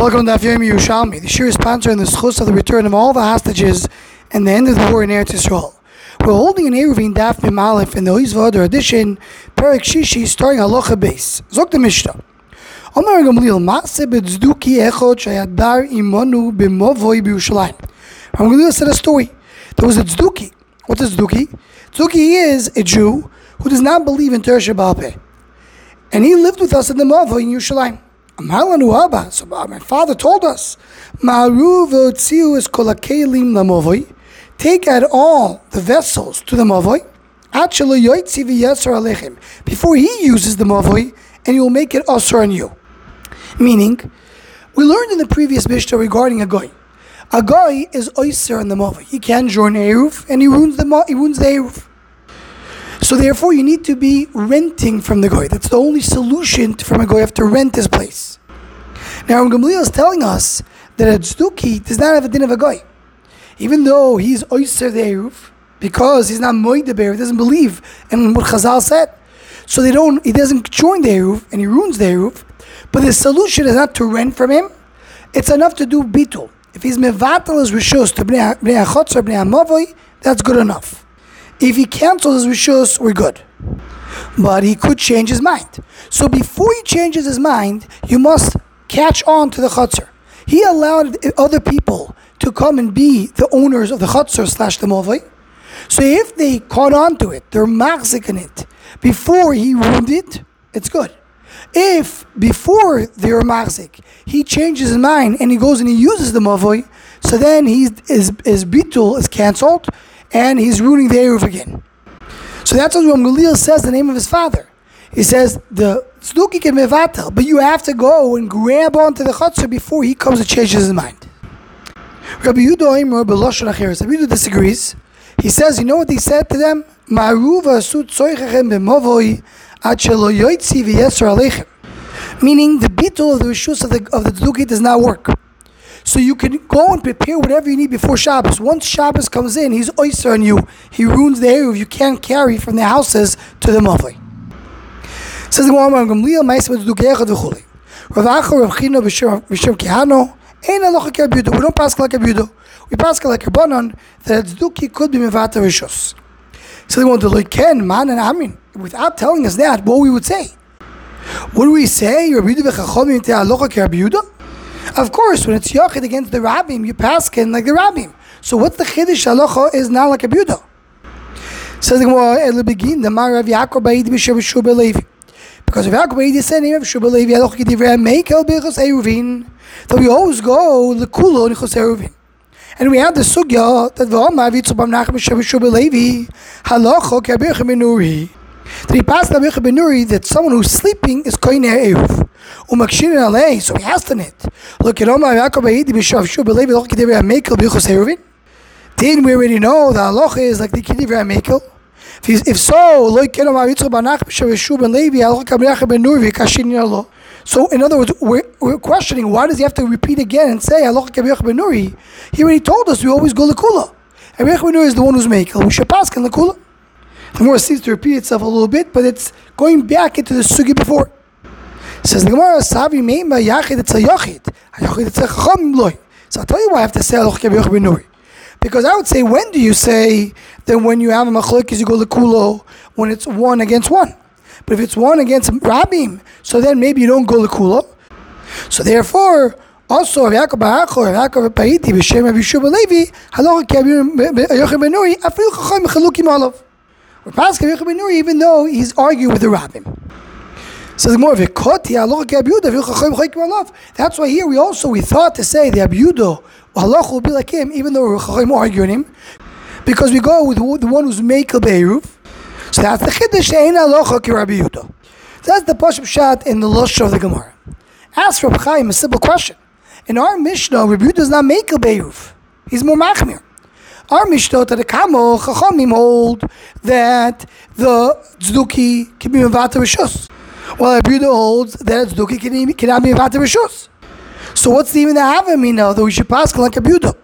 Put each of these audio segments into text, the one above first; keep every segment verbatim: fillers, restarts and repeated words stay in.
Welcome to Daf Yomi Yerushalmi. The shir is sponsoring the schus of the return of all the hostages and the end of the war in Eretz Yisrael. We're holding an Eruvin Daf Mem Aleph in the Oizvader edition, Perek Shishi, starting Halacha Beis. Zok the Mishnah. Omer Gamliel Maaseh betzduki echod shayadar imonu b'movoi b'Yerushalayim. Gamliel said a story. There was a tzduki. What's a tzduki? Tzduki is a Jew who does not believe in Torah Sheba'al Peh, and he lived with us in the Movoi in Yerushalayim. So my father told us, take out all the vessels to the Mavoi before he uses the Mavoi, and he will make it Asur on you. Meaning, we learned in the previous Mishnah regarding a Goy. A Goy is Oyser on the Mavoi. He can't join Eruv, and he ruins the, he ruins the Eruv. So therefore, you need to be renting from the Goy. That's the only solution from a Goy. You have to rent his place. Now, Gamliel is telling us that a tzduki does not have a din of a Goy. Even though he's Oyser the Eruv, because he's not Moed Be'er, he doesn't believe in what Chazal said. So they don't. He doesn't join the Eruv, and he ruins the Eruv. But the solution is not to rent from him. It's enough to do bitul. If he's mevatel his rishus to bnei hachotzer, bnei hamavoi, that's good enough. If he cancels his rishus, we're good. But he could change his mind. So before he changes his mind, you must catch on to the chutzner. He allowed other people to come and be the owners of the chutzner slash the movoi. So if they caught on to it, they're machzik in it, before he ruined it, it's good. If before they're machzik, he changes his mind and he goes and he uses the movoi, so then he's, his, his bitul is cancelled, and he's ruining the Eruv again. So that's what Gamliel says the name of his father. He says, the tzduki can mevatel, but you have to go and grab onto the chutzner before he comes and changes his mind. Rabbi Yehuda disagrees. He says, you know what he said to them? Meaning, the bitul of the rishus of the, of the tzduki does not work. So you can go and prepare whatever you need before Shabbos. Once Shabbos comes in, he's oyster on you. He ruins the Eruv. You can't carry from the houses to the Mavoi. Says the Gemara, Gamliel Ma'aseh betzduki echad v'chulei. Rav Acha, Rav Chino, B'Shem Kehano, ein halacha k'Rabbi. We don't pass like Rabbi Yehuda. We pass like Rabbanan that tzduki could be mevatel rishus. So they want to look ken man and amin. Without telling us that, what we would say? What do we say? Rabbi Yehuda v'Chachamim te halacha k'Rabbi Yehuda? Of course, when it's Yachid against the Rabbim, you paskin like the Rabbim. So what's the Chiddush halacha is not like a Yehuda. Says the Gemara, it'll begin the Mar Rav Yaakov Ba'idi b'Shem Shubal Levi. Because Rav Yaakov Ba'idi said name of Shubal Levi, halacha k'divrei Meikel b'Chos Eruvin. So we always go l'kulo n'Chos Eruvin. And we have the sugya that v'Omar Vitzu Bam Nachem b'Shem Shubal Levi halacha k'Rabbi Benuri. That he passed Rabbi Benuri that someone who's sleeping is koiner Eruv. Umakshin alei, so he asked on it. Look at Omar Yaakov Ba'idi b'Shav Shub B'Levi Loch K'divrei HaMeikel b'Chos Eruvin. Didn't we already know the halacha is like the K'divrei HaMeikel? If so, look at Omar Yitzchak Banach b'Shav Shub B'Levi Halacha K'Rabbi Benuri v'Kashin Yalo. So in other words, we're, we're questioning why does he have to repeat again and say Halacha K'Rabbi Benuri? He already told us we always go l'kula. Rabbi Benuri is the one who's Meikel. We should pass can l'kula. The more seems to repeat itself a little bit, but it's going back into the sugi before. Says the Gemara, Savi meima yachid etzal yachid, yachid etzal chacham loy. So I'll tell you why I have to say Halacha K'Rabbi Benuri. Because I would say, when do you say that when you have a machlokes you go l'kulo when it's one against one? But if it's one against Rabbim, so then maybe you don't go l'kulo. So therefore, also Rav Yaakov Ba'achor, Rav Yaakov Ba'idi b'Shem Rabbi Shubal Levi, Halacha K'Rabbi Benuri, afil chacham mechalukim alav. We're passing Rabbi Benuri even though he's arguing with the Rabbim. So the more of a koti halacha Rabbi Yehuda. That's why here we also we thought to say the Rabbi Yehuda halacha will be like him, even though we're chacham arguing him, because we go with the one who's meikel be'eruv. So that's the chiddush ein halacha Rabbi Yehuda. So that's the pashup shot in the lush of the Gemara. Ask Reb Chaim a simple question. In our Mishnah, Rabbi Yehuda is not meikel be'eruv. He's more machmir. Our Mishnah to the Kamo Chachamim hold that the tzduki can be mevatel rishus, while Rabbi Yehuda holds that tzduki cannot be mevatel rishus. So what's even the havamina that we should pass like Rabbi Yehuda?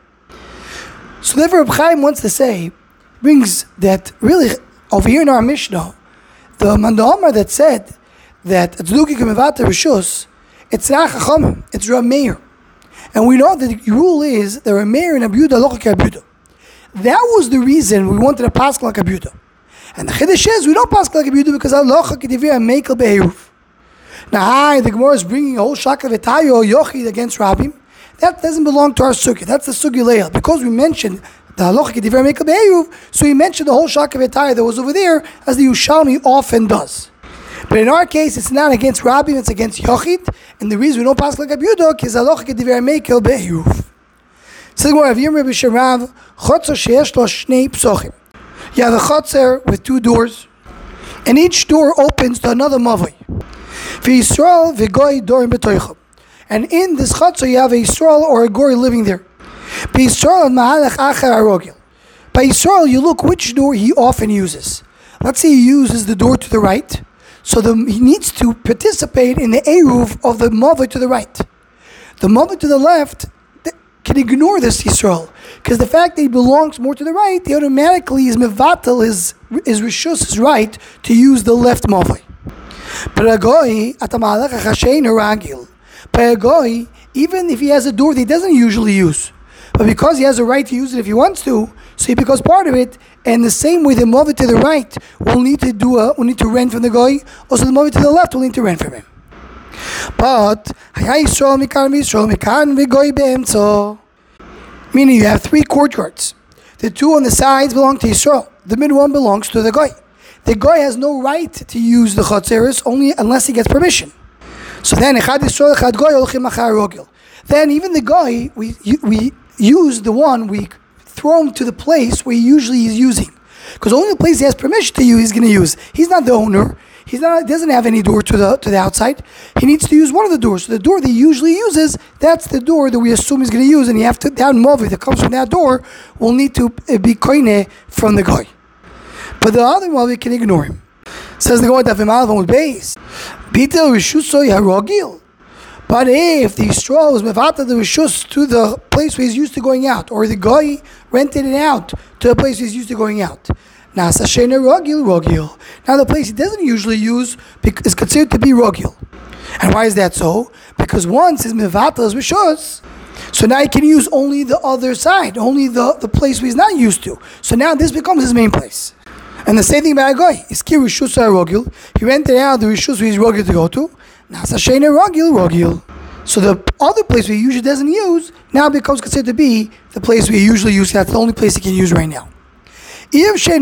So therefore, Reb Chaim wants to say, brings that really over here in our Mishnah, the Mandamar that said that tzduki can be mevatel rishus, it's not Chachamim, it's Rav Meir. And we know that the rule is that Rameir and Abuda look like Abuda. That was the reason we wanted to pass like Abuda. And the Chiddush is we don't pass like Abuda because Allah Kedivir and Mekel Be'eruv. Now, hi, the Gemara is bringing a whole Shaka V'tayo or Yochid against Rabbim. That doesn't belong to our Sukkah. That's the Sukkah Leil. Because we mentioned the Halacha Kedivir Mekel Be'eruv, so he mentioned the whole Shaka V'tayo that was over there, as the Yushalmi often does. But in our case, it's not against Rabbim, it's against Yochid. And the reason we don't pass like Abuda is Halacha Kedivir Mekel Be'eruv. So the Gemara, Avim Rebbe Sherav, Chotzer sheyesh lo shnei psochim. You have a chotzer with two doors, and each door opens to another mavoi. V'Yisrael v'goy dorim b'toicham. And in this chotzer you have a Yisrael or a goy living there. B'Yisrael mahalach acher arogil. By Yisrael you look which door he often uses. Let's say he uses the door to the right, so the, he needs to participate in the eruv of the mavoi to the right. The mavoi to the left can ignore this Yisrael, because the fact that he belongs more to the right, he automatically is mevatel his is rishus his right to use the left mavoi. But a goy atamalach chashein haragil. By a goy, even if he has a door that he doesn't usually use, but because he has a right to use it if he wants to, so he becomes part of it. And the same way the mavoi to the right will need to do a will need to rent from the goy, also the mavoi to the left will need to rent from him. But meaning you have three courtyards. The two on the sides belong to Yisrael. The middle one belongs to the goy. The goy has no right to use the chotzeres only unless he gets permission. So then, then even the goy, we we use the one, we throw him to the place where he usually is using, because only the place he has permission to use he's going to use. He's not the owner. He's not, doesn't have any door to the to the outside. He needs to use one of the doors. So the door that he usually uses, that's the door that we assume he's going to use, and you have to, that movi that comes from that door will need to be koine from the guy. But the other movi can ignore him. Says the Gemara Dafim Alvam with base. Bitel Rishusoi Harogil. But if the Yisrael was mevata the Rishus to the place where he's used to going out, or the guy rented it out to the place he's used to going out, now, rogil rogil. Now, the place he doesn't usually use is considered to be rogil. And why is that so? Because once his mevatel is rishus, so now he can use only the other side, only the, the place where he's not used to. So now this becomes his main place. And the same thing about a guy. Is ki rishus rogil. He rented out the rishus where he's rogil to go to. Now, rogil rogil. So the other place where he usually doesn't use now becomes considered to be the place where he usually uses. That's the only place he can use right now. Now, if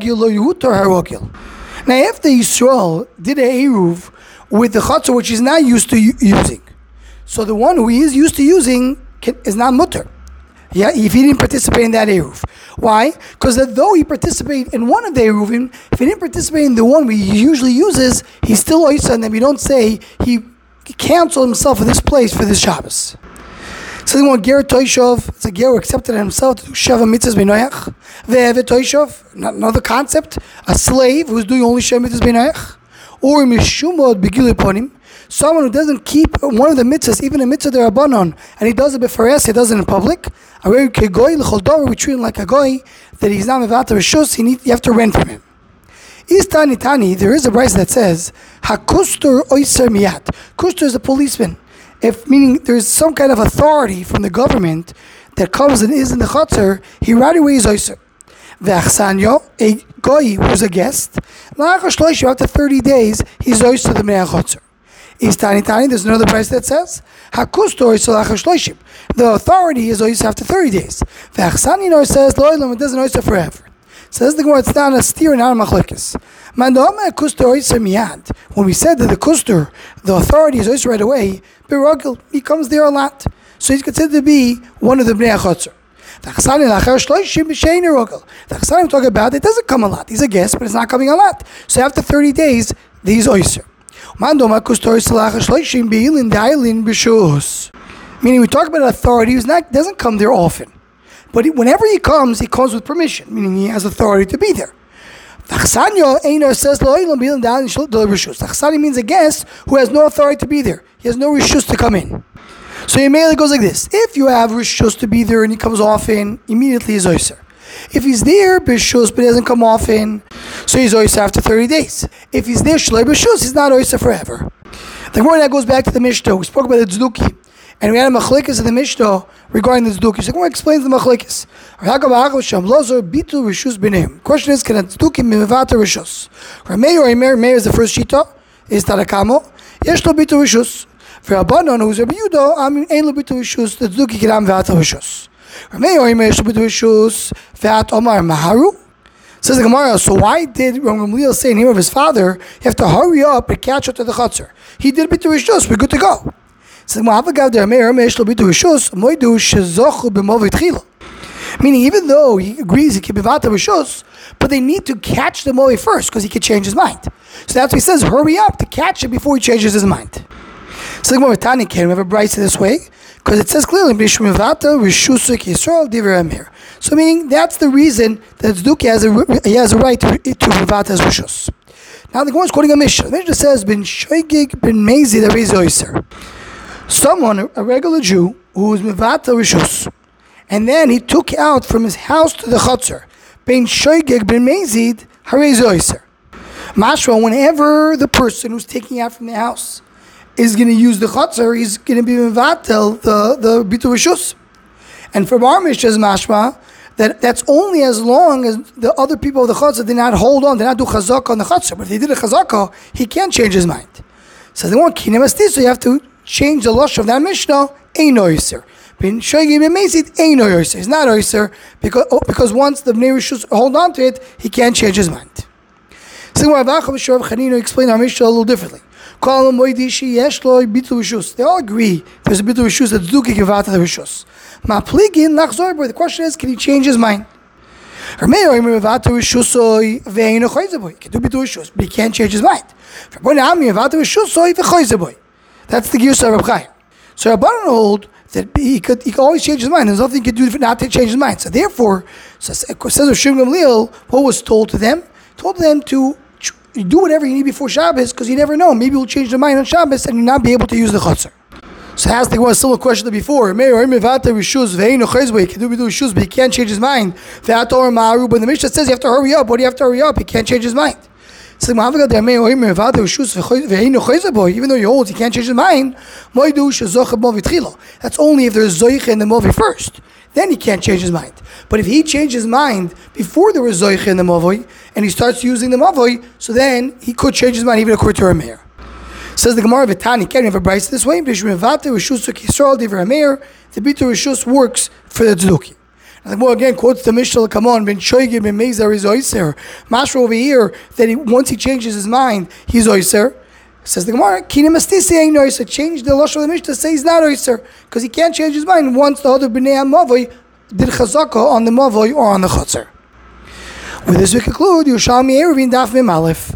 the Yisrael did a eruv with the chatzor which he's not used to u- using, so the one who he is used to using can, is not mutter. Yeah, if he didn't participate in that eruv, why? Because though he participated in one of the eruvim, if he didn't participate in the one he usually uses, he's still oisa, and then we don't say he canceled himself in this place for this Shabbos. So the one ger toishov, it's a ger who accepted himself to do sheva mitzvahs b'noyach. Ve'eve toishov, another concept, a slave who's doing only sheva mitzvahs b'noyach. Or mishumod b'gilui ponim, someone who doesn't keep one of the mitzvahs, even a mitzvah derabanan, and he does it b'fares, he does it in public. A very kegoy l'chol davar, we treat him like a goy, that he's not mevater rishus, he need, you have to rent from him. Istani tani, there is a brayz that says hakustur oiser miyat. Kustur is a policeman. If meaning there's some kind of authority from the government that comes and is in the chutzner, he right away is oiser. Ve'achsanyo, a goy who's a guest, after thirty days, he's oiser the mei chutzner. Is tani tani, there's another price that says, hakustor is shloishim. The authority is oiser after thirty days. Ve'achsanyo says, lo'ilam, it doesn't oiser forever. Says the Gemara, it's not a steer and not a machlekes. When we said that the kustur, the authority is oiser right away, Biragil, he comes there a lot. So he's considered to be one of the Bnei HaChotzer. The Chassanim talk about it doesn't come a lot. He's a guest, but it's not coming a lot. So after thirty days, he's oiser. Meaning we talk about authority who doesn't come there often. But whenever he comes, he comes with permission, meaning he has authority to be there. Chassanyo Einar says Chasani means a guest who has no authority to be there. He has no rishus to come in. So immediately goes like this. If you have rishus to be there and he comes often, immediately he's oiser. If he's there b'rishus but he doesn't come often, so he's oiser after thirty days. If he's there shlei b'rishus, he's not oiser forever. The Gemara that goes back to the Mishnah. We spoke about the tzduki. And we had a machlekes in the Mishnah regarding this duki. So Gemara explains the machlekes. Question is, can a duki mivata rishus? Ramei or Meir? Meir is the first shita. Is tarakamo. Yesh lo bitu rishus. For Rabbanon, who's Rabbi Yudo, Amin ein lo bitu rishus. The duki can have mivata rishus. Ramei or Meir yesh lo bitu rishus. Ve'at omar maharu. Says the Gemara, so why did Gamliel say in the name of his father, you have to hurry up and catch up to the chutzner? He did bitu rishus. We're good to go. Meaning, even though he agrees he can be vata rishus, but they need to catch the movi first because he could change his mind. So that's why he says, hurry up to catch it before he changes his mind. So the Tani can we have a brayta this way because it says clearly, so meaning that's the reason that Tzduki has a he has a right to to vata as rishus. Now the Gemara is quoting a Mishnah. The Mishnah says, "Ben shoygig ben mezi the reizoiser." Someone, a regular Jew, who was mivata rishus, and then he took out from his house to the chutzner. Ben shoygig ben mezid hareizoiser. Mashra, whenever the person who's taking out from the house is going to use the chutzner, he's going to be mivatel the the bitu rishus. And from our Mishnah is mashma that that's only as long as the other people of the chutzner did not hold on, did not do chazaka on the chutzner. But if they did a chazaka, he can't change his mind. So they want kinem asti, so you have to change the lush of that Mishnah, ain't no yoser. Ben shoygig ben mezid ain't no yoser. It's not yoser because oh, because once the bnei rishus hold on to it, he can't change his mind. So Rav Acha Rav Chanina explain our Mishnah a little differently. They all agree there's a bitu rishus that's duki givata the rishus. Mapligin nachzor, but the question is, can he change his mind? He can do bitu rishus, but he can't change his mind. That's the Girsa of Reb Chaim. So Rabbanan hold that he could he could always change his mind. There's nothing he could do not to change his mind. So therefore, so says Rav Shimon Gamliel, what was told to them? Told them to do whatever you need before Shabbos, because you never know. Maybe you'll change their mind on Shabbos and you'll not be able to use the chutzner. So ask the one similar question to before. He can do rishus, but he can't change his mind. But the Mishnah says you have to hurry up. What do you have to hurry up? He can't change his mind. So even though he holds, he can't change his mind. That's only if there's zoiche in the movi first. Then he can't change his mind. But if he changes his mind before there was zoiche in the movi, and he starts using the movi, so then he could change his mind even according to Rameir. Says the Gemara Vitani, can you have a brayta this way? The bitu rishus works for the tzduki. And the Gemara again quotes the Mishnah, come on, ben shoygig ben mezid is oiser. Mashra over here, that he, once he changes his mind, he's oiser. Says the Gemara, kinem astisi ain't oiser. Change the lashon of the Mishnah, say he's not oiser, because he can't change his mind once the other bnei mavoi did chazaka on the mavoi or on the chutzner. With this we conclude Yerushalmi Eruvin Daf Mem Aleph.